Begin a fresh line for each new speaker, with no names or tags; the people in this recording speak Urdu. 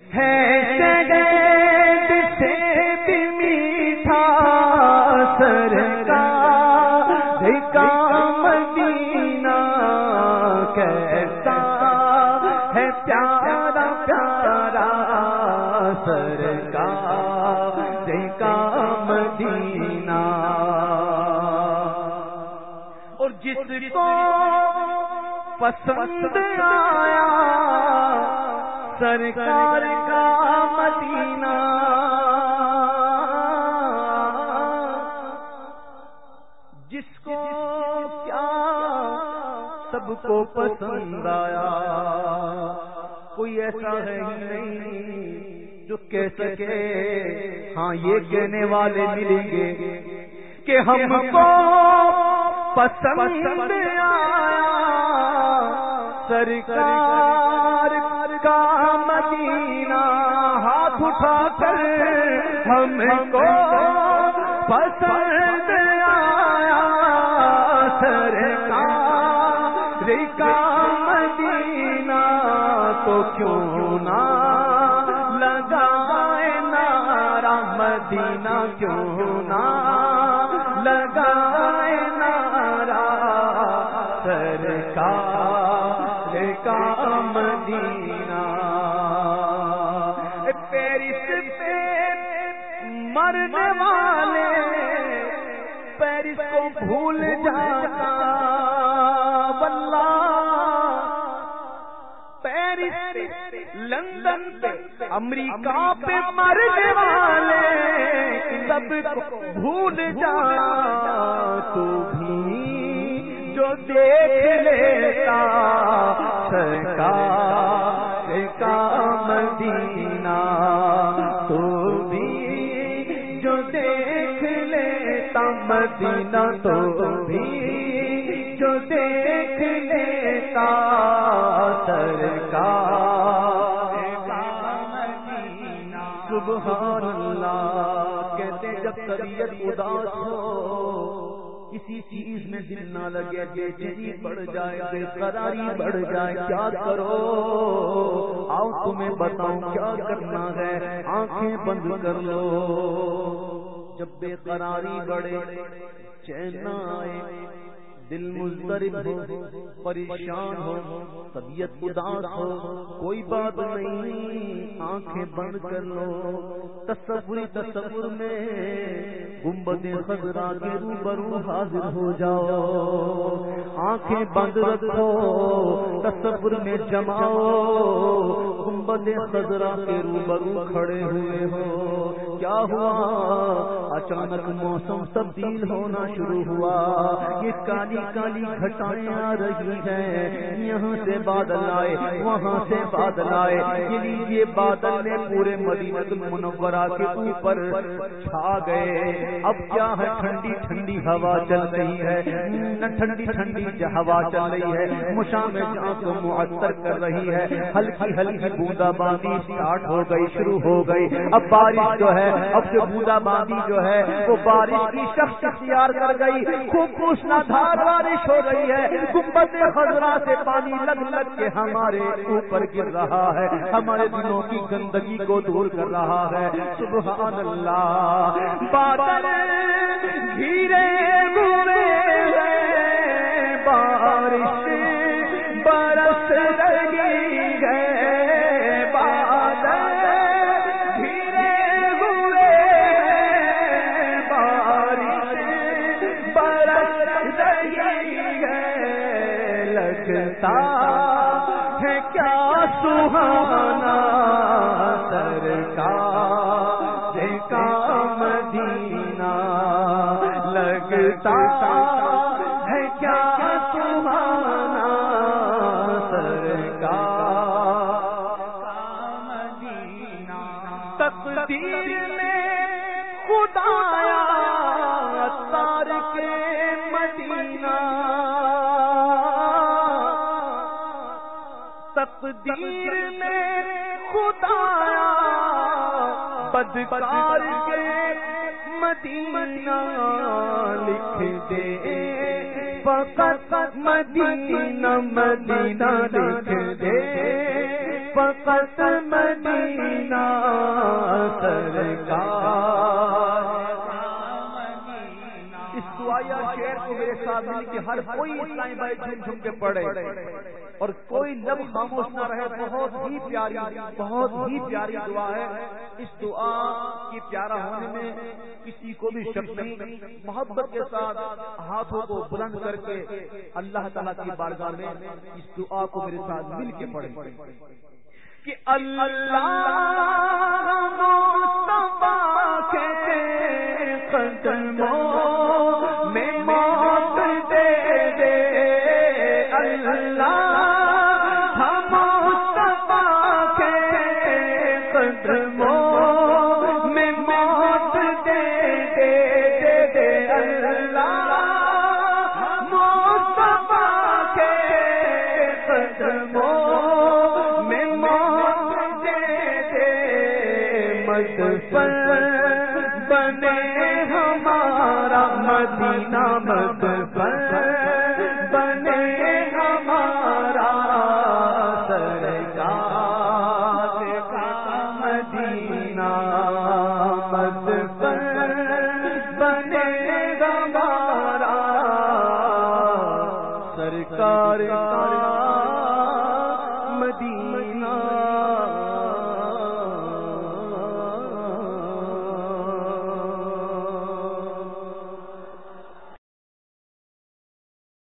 ہے شہد سے بھی میٹھا سرکار کا مدینہ، کیسا ہے پیارا پیارا سرکار کا مدینہ۔ اور جس کو پسند آیا سرکار کا مدینہ، جس کو کیا سب کو پسند آیا، کوئی ایسا ہے ہی نہیں جو کہہ سکے ہاں یہ کہنے والے ملیں گے کہ ہم کو پسند آیا سرکار کا مدینہ۔ ہاتھ اٹھا کر ہم کو پسند آیا سرکار کا مدینہ، تو کیوں نہ لگائے نعرہ مدینہ، کیوں نہ لگائے نعرہ سرکار کا مدینہ۔ پیرس پہ مرنے والے پیرس کو بھول جاتا، واللہ پیرس لندن پہ امریکہ پہ مرنے والے سب کو بھول جا، تو بھی جو دیکھ لیتا سرکار کا مدینہ، تو بھی جو دیکھ لیتا مدینہ، تو بھی جو دیکھ لیتا سرکار کا مدینہ۔ سبحان اللہ۔ کہتے جب طبیعت اداس ہو، کسی چیز میں دل نہ لگے، بے چینی بڑھ جائے، بے قراری بڑھ جائے، کیا کرو؟ آؤ تمہیں بتاؤں کیا کرنا ہے، آنکھیں بند کر لو۔ جب بے قراری بڑھے، چین نہ آئے، دل مضطرب ہو، پریشان ہو، طبیعت اداس ہو، کوئی بات نہیں، آنکھیں بند کر لو۔ تصور میں گنبد خضرا کے روبرو حاضر ہو جاؤ، آنکھیں بند رکھو، تصور میں جماؤ، گنبد خضرا کے روبرو کھڑے ہوئے ہو۔ کیا ہوا؟ اچانک موسم تبدیل ہونا شروع ہوا، یہ کالی کالی گھٹائیں آ رہی ہیں، یہاں سے بادل آئے، وہاں سے بادل آئے، یہ بادل نے پورے مدینہ المنورہ کے اوپر چھا گئے۔ اب کیا ہے؟ ٹھنڈی ٹھنڈی ہوا چل رہی ہے، ٹھنڈی ٹھنڈی ہوا چل رہی ہے، مشام جہاں کو معطر کر رہی ہے، ہلکی ہلکی بوندا باندی اسٹارٹ ہو گئی، شروع ہو گئی۔ اب بارش جو ہے، اب جو بوندا باندی جو ہے وہ بارش کی شخص اختیار کر گئی، خوب موسلا دھار بارش ہو رہی ہے، گنبد خضرا سے پانی لگ لگ کے ہمارے اوپر گر رہا ہے، ہمارے دلوں کی گندگی کو دور کر رہا ہے۔ سبحان اللہ۔ بادل گھیرے ہوئے ہیں، بارش برس رہی ہے، بادل گھیرے ہوئے ہیں، بارش برس رہی ہے، لگتا ہے کیا سہانا سرکار کا مدینہ، لگتا ہے کیا سہانا سرکار کا مدینہ۔ تقدیر میں خدایا تارک مدینہ، تقدیر میں خدایا بدکار کے مدینہ لکھ دے، فقط مدینہ مدینہ لکھ دے، فقط مدینہ ساتھ مل کے ہر کوئی اسلامی بھائی جھوم جھوم کے پڑھے اور کوئی لب خاموش نہ رہے. بہت ہی پیاری دعا ہے. اس دعا کی پیارا ہونے میں کسی کو بھی شک نہیں. محبت کے ساتھ ہاتھوں کو بلند کر کے اللہ تعالیٰ کی بارگاہ میں اس دعا کو میرے ساتھ مل کے پڑھیں کہ اللہ مصطفیٰ کے قدموں میں موت دے دے. اللہ مصطفیٰ کے قدموں میں موت دے دے. اللہ مصطفیٰ کے قدموں میں موت دے دے. مدفن بنے ہمارا مدینہ مدفن